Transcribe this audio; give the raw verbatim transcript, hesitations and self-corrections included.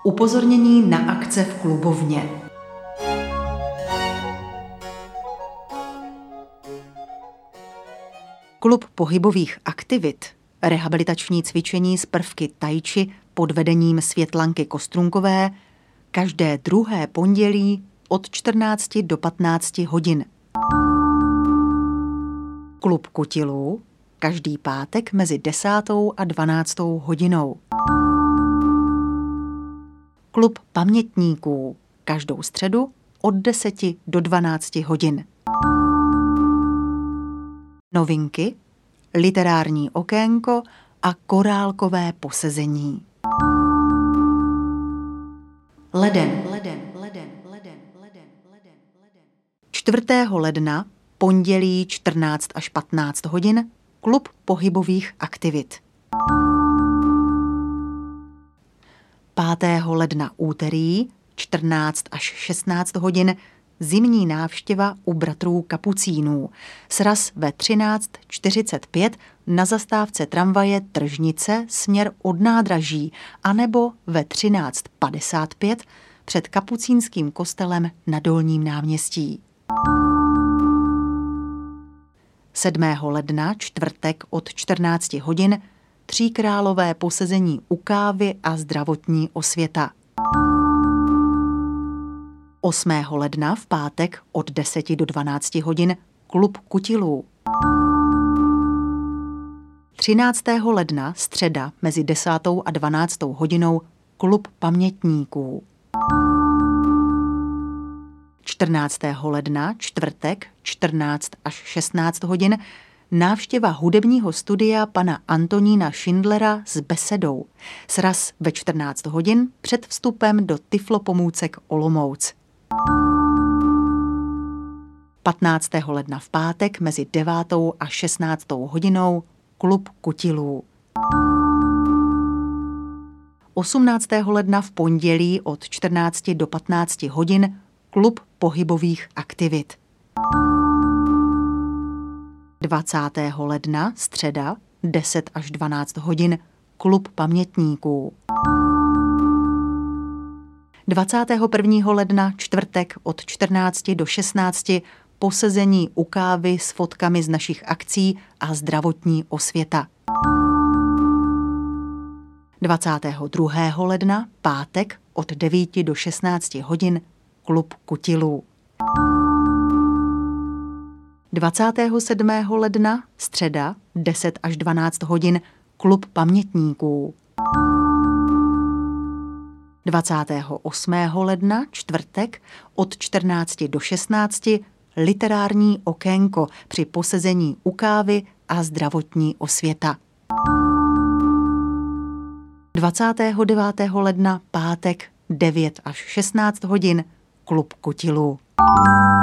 Upozornění na akce v klubovně. Klub pohybových aktivit, rehabilitační cvičení s prvky tai chi pod vedením Světlanky Kostrunkové, každé druhé pondělí od čtrnácti do patnácti hodin. Klub kutilů každý pátek mezi desátou a dvanáctou hodinou. Klub pamětníků každou středu od deseti do dvanácti hodin. Novinky, literární okénko a korálkové posezení. Leden, leden, leden, leden, leden, leden, leden. čtvrtého ledna, pondělí čtrnáct až patnáct hodin, klub pohybových aktivit. pátého ledna úterý, čtrnáct až šestnáct hodin, zimní návštěva u bratrů Kapucínů. Sraz ve třináct čtyřicet pět na zastávce tramvaje Tržnice směr od nádraží anebo ve třináct padesát pět před kapucínským kostelem na Dolním náměstí. sedmého ledna, čtvrtek od čtrnácti hodin, tříkrálové posezení u kávy a zdravotní osvěta. osmého ledna v pátek od deseti do dvanácti hodin klub kutilů. třináctého ledna středa mezi desátou a dvanáctou hodinou klub pamětníků. čtrnáctého ledna čtvrtek čtrnáct až šestnáct hodin návštěva hudebního studia pana Antonína Schindlera s besedou. Sraz ve čtrnáct hodin před vstupem do Tyflopomůcek Olomouc. patnáctého ledna v pátek mezi devátou a šestnáctou hodinou klub kutilů. osmnáctého ledna v pondělí od čtrnácti do patnácti hodin klub pohybových aktivit. dvacátého ledna středa deset až dvanáct hodin klub pamětníků. dvacátého prvního ledna čtvrtek od čtrnácti do šestnácti posezení u kávy s fotkami z našich akcí a zdravotní osvěta. dvacátého druhého ledna pátek od devíti do šestnácti hodin klub kutilů. dvacátého sedmého ledna středa deset až dvanáct hodin klub pamětníků. dvacátého osmého ledna čtvrtek od čtrnácti do šestnácti literární okénko při posezení u kávy a zdravotní osvěta. dvacátého devátého ledna pátek devět až šestnáct hodin klub kutilů.